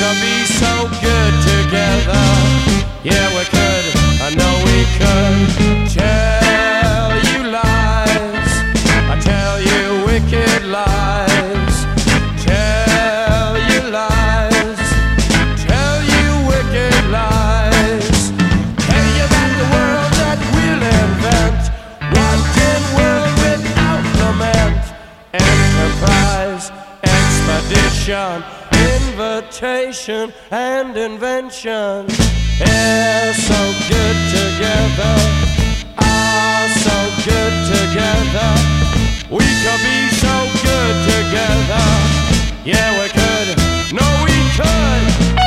could be so good together. Yeah, we could, I know we could. Tell you lies, I tell you wicked lies. Tell you lies, tell you wicked lies. Tell you that the world that we'll invent, one world without lament. Enterprise, expedition, invitation and invention. Yeah, so good together. Ah, so good together. We could be so good together. Yeah, we could. No, we could.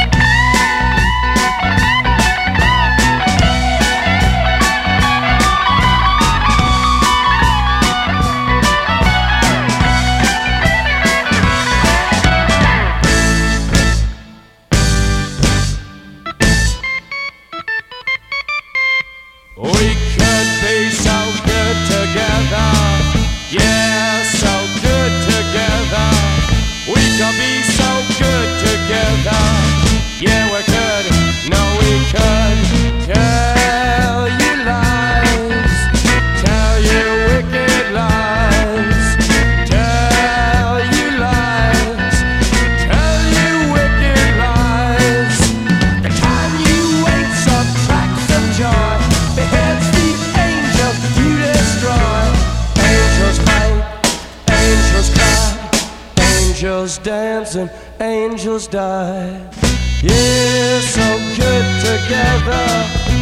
We could be so good together. Yeah, so good together. We could be so good together. Yeah, we could. No, we could. Tell you lies, tell you wicked lies. Tell you lies, tell you wicked lies. The time you wait subtracts the joy. Beheads the angel you destroy. Angels fight, angels cry, angels dance and angels die. Yeah, so good together.